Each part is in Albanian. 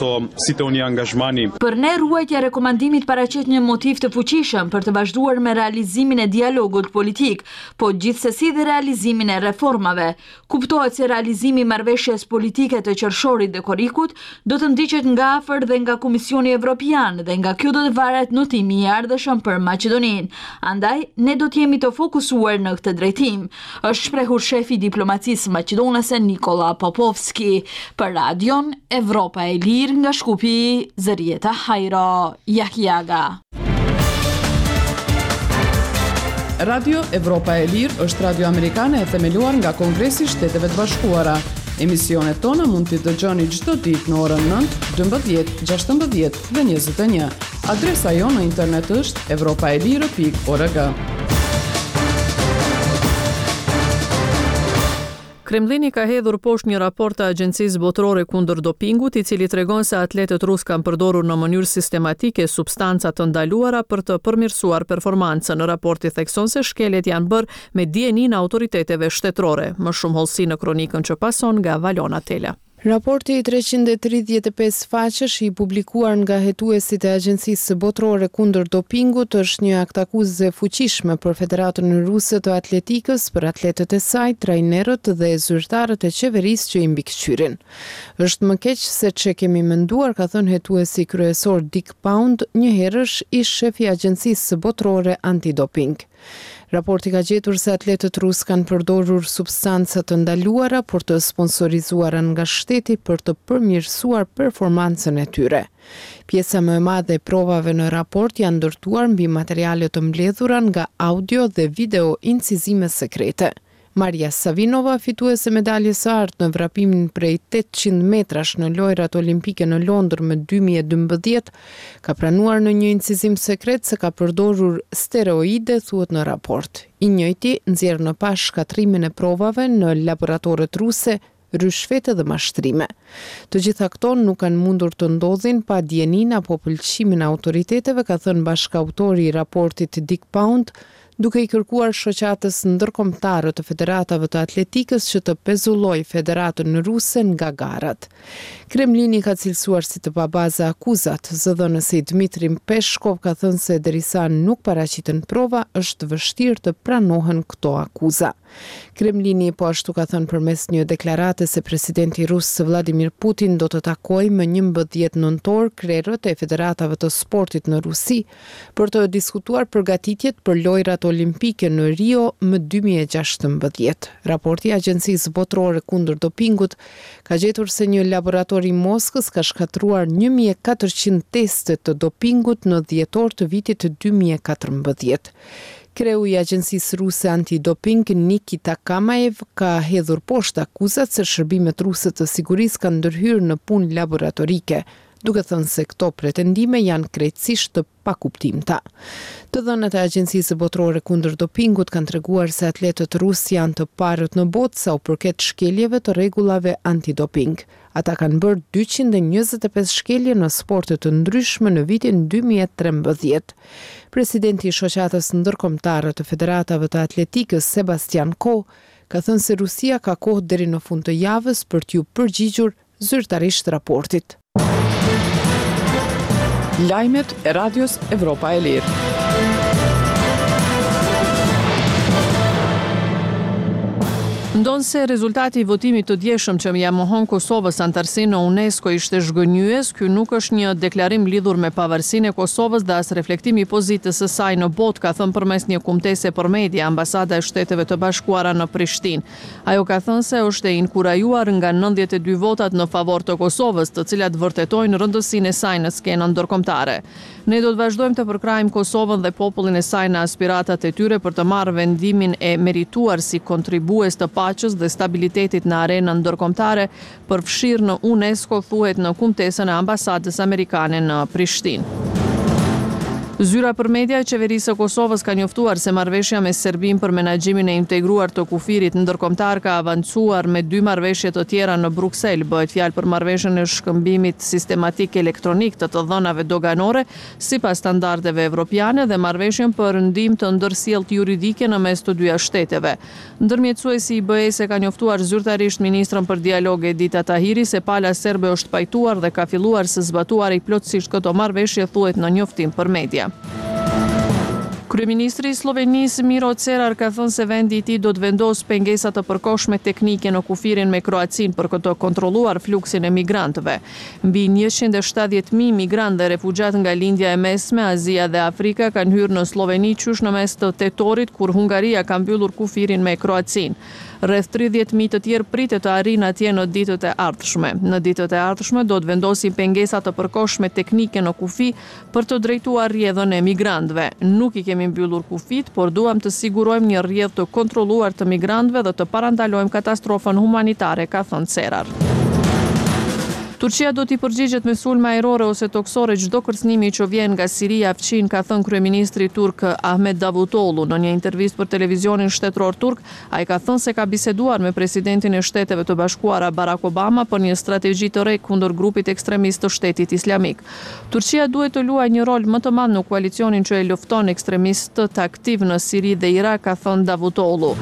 Për ne ruajtja e rekomandimit paraqet një motiv të fuqishëm për të vazhduar me realizimin e dialogut politik, po gjithsesi dhe realizimin e reformave. Kuptohet se realizimi i marrëveshjes politike të qershorit dhe korrikut do të ndiqet nga afër dhe nga Komisioni Evropian dhe nga kjo do të varet notimi i ardhshëm për Maqedoninë. Andaj ne do të jemi të fokusuar në këtë drejtim, është shprehur shefi i diplomacisë maqedonase Nikola Popovski për Radion Evropa e Lirë nga Shkupi, Zërieta Hajro Jahjaga. Radio Evropa e Lirë është radio amerikane e themeluar nga Kongresi i Shteteve të Bashkuara. Emisionet tona mund t'i dëgjoni çdo ditë në orën 9, 12, 16 dhe 21. Adresa jonë në internet është europaelire.org. Kremlini ka hedhur poshtë një raport të Agjencisë Botërore kundër dopingut, i cili tregon se atletët rusë kanë përdorur në mënyrë sistematike substanca të ndaluara për të përmirësuar performancën. Raporti thekson se shkeljet janë bërë me dijenin e autoriteteve shtetërore. Më shumë hollësi në kronikën që pason nga Valona Tela. Raporti i 335 faqesh i publikuar nga hetuesit e Agjencisë Botërore kundër dopingut është një akt akuzë fuqishme për Federatën Ruse të Atletikës, për atletët e saj, trajnerët dhe zyrtarët e qeverisë që i mbikëqyrin. Është më keq se që kemi menduar, ka thënë hetuesi kryesor Dick Pound, një herësh ish shefi i Agjencisë Botërore antidoping. Raporti ka gjetur se atletët rusë kanë përdorur substanca të ndaluara por të sponsorizuara nga shteti për të përmirësuar performancën e tyre. Pjesa më e madhe e provave në raport janë ndërtuar mbi materiale të mbledhura nga audio dhe video incizime sekrete. Maria Savinova, fituese medaljes së artë në vrapimin prej 800 metrash në lojrat olimpike në Londër më 2012, ka pranuar në një incizim sekret se ka përdorur steroide, thuhet në raport. I njëjti nxjerr në pas shkatrimin e provave në laboratoret ruse, rryshfete dhe mashtrime. Të gjitha këto nuk kanë mundur të ndodhin pa dijenin apo pëlqimin e autoriteteve, ka thënë bashkautori i raportit Dick Pound, duke i kërkuar shoqatës ndërkombëtare të federatave të atletikës që të pezulloj Federatën Ruse nga garat. Kremlini ka cilësuar si të pabaza akuzat. Zëdhënësi Dmitri Peshkov ka thënë se derisa nuk paraqiten prova, është vështirë të pranohen këto akuza. Kremlini po ashtu ka thënë përmes një deklarate se presidenti rus Vladimir Putin do të takojë më 11 nëntor krerët e federatave të sportit në Rusi për të diskutuar përgatitjet për lojrat olimpike në Rio më 2016. Raporti i Agjencisë Botërore kundër dopingut ka gjetur se një laborator i Moskës ka shkatruar 1400 teste të dopingut në dhjetor të vitit 2014. Kreu i Agjencisë Ruse Antidoping Nikita Kamaev ka hedhur poshtë akuzat se shërbimet ruse të sigurisë kanë ndërhyrë në punë laboratorike, duke thënë se këto pretendime janë krejtësisht të pakuptimta. Të dhënat e Agjencisë Botërore kundër dopingut kanë treguar se atletët rusë janë të parët në botë sa u përket shkeljeve të rregullave antidoping. Ata kanë bërë 225 shkelje në sporte të ndryshme në vitin 2013. Presidenti i shoqatës ndërkombëtare të federatave të atletikës Sebastian Coe ka thënë se Rusia ka kohë deri në fund të javës për t'ju përgjigjur zyrtarisht raportit. Lajmet e Radios Evropa e Lirë. Ndonë se rezultati i votimit të djeshëm që ja mohon Kosovës antarësinë në UNESCO ishte zhgënjyes, ky nuk është një deklarim lidhur me pavarësinë e Kosovës dhe as reflektimi i pozitës së saj në botë, ka thënë përmes një kumtese për media Ambasada e Shteteve të Bashkuara në Prishtinë. Ajo ka thënë se është e inkurajuar nga 92 votat në favor të Kosovës, të cilat vërtetojnë rëndësinë e saj në skenën ndërkombëtare. Ne do të vazhdojmë të përkrajmë Kosovën dhe popullin e saj në aspiratat e tyre për të marrë vendimin e merituar si kontribues të paqes dhe stabilitetit në arenën ndërkombëtare, përfshirë në UNESCO, thuhet në kumtesën e ambasadës amerikane në Prishtinë. Zyra për media e qeverisë së Kosovës ka njoftuar se marrëveshja me Serbinë për menaxhimin e integruar të kufirit ndërkombëtar ka avancuar me 2 marrëveshje të tjera në Bruksel. Bëhet fjalë për marrëveshjen e shkëmbimit sistematik elektronik të dhënave doganore sipas standardeve evropiane dhe marrëveshjen për ndihmë të ndërsjellët juridike në mes të dyja shteteve. Ndërmjetësuesi i BE-s ka njoftuar zyrtarisht ministrën për dialog Edita Tahiri se pala serbe është pajtuar dhe ka filluar së zbatuari plotësisht këto marrëveshje, thuhet në njoftim për media. Kryeministri i Slovenisë Miro Cerar ka thënë se vendi i tij do të vendosë pengesa të përkohshme teknike në kufirin me Kroacinë për të kontrolluar fluksin e migrantëve. Mbi 170.000 migrantë dhe refugjat nga lindja e mesme, Azia dhe Afrika kanë hyrë në Sloveni qysh në mes të tetorit, kur Hungaria ka mbyllur kufirin me Kroacinë. Rreth 30.000 të tjerë pritet të arrijnë atje në ditët e ardhshme. Në ditët e ardhshme do të vendosin pengesa të përkohshme teknike në kufi për të drejtuar rrjedhën e migrantëve. Nuk i kemi mbyllur kufit, por duam të sigurojmë një rrjedhë të kontrolluar të migrantëve dhe të parandalojmë katastrofën humanitare, ka thënë Cerar. Turqia do t'i përgjigjet me sulme ajrore ose toksore çdo kërcënimi që vjen nga Siria Afçin, ka thënë kryeministri turk Ahmet Davutoglu në një intervistë për televizionin shtetëror turk. Ai ka thënë se ka biseduar me presidentin e Shteteve të Bashkuara Barack Obama për një strategji të re kundër grupit ekstremist të Shtetit Islamik. Turqia duhet të luajë një rol më të madh në koalicionin që e lufton ekstremistët aktiv në Siri dhe Irak, ka thënë Davutoglu.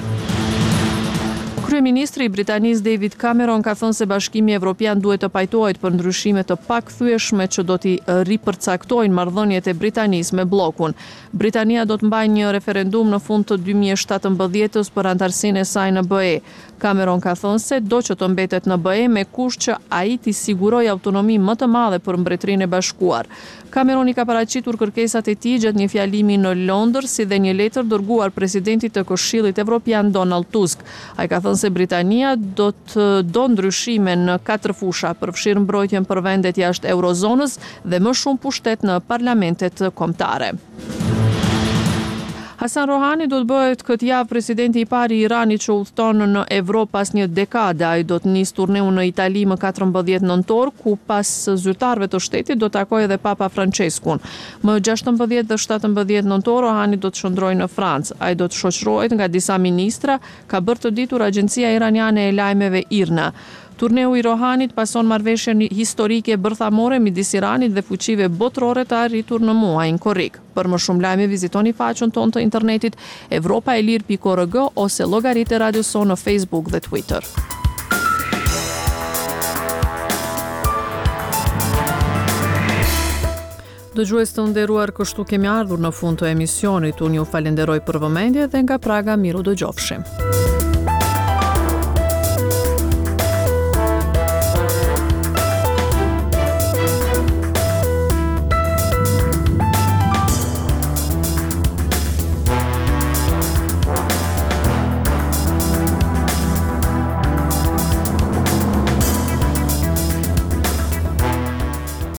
Kryeministri i Britanisë David Cameron ka thënë se Bashkimi Evropian duhet të pajtohet për ndryshime të pakthyeshme që do t'i ripërcaktojnë marrëdhëniet e Britanisë me bllokun. Britania do të mbajë një referendum në fund të 2017-s për antarësinë e saj në BE. Cameron ka thënë se do që të mbetet në BE me kusht që ai t'i sigurojë autonomi më të madhe për Mbretërinë e Bashkuar. Cameron i ka paraqitur kërkesat e tij gjatë një fjalimi në Londër, si dhe një letër dërguar presidentit të Këshillit Evropian Donald Tusk. Ai ka thënë se Britania do ndryshime në 4 fusha, përfshirë mbrojtjen për vendet jashtë eurozonës dhe më shumë pushtet në parlamentet kombëtare. Hasan Rohani do të bëhet këtë javë presidenti i parë i Iranit që udhëton në Evropë pas një dekade. Ai do të nisë turneun në Itali më 14 nëntor, ku pas zyrtarëve të shtetit do të takojë edhe Papa Franceskun. Më 16 dhe 17 nëntor Rohani do të shndrojë në Francë. Ai do të shoqërohet nga disa ministra, ka bërë të ditur agjencia iraniane e lajmeve IRNA. Turneu i Rohanit pason marrëveshjen historike bërthamore midis Iranit dhe fuqive botërore të arritur në muajin korrik. Për më shumë lajme vizitoni faqen tonë të internetit evropaelir.org ose llogaritë e Radio Son në Facebook dhe Twitter. Dëgjues të nderuar, kështu kemi ardhur në fund të emisionit. Unë ju falenderoj për vëmendje dhe nga Praga miru dëgjofshim.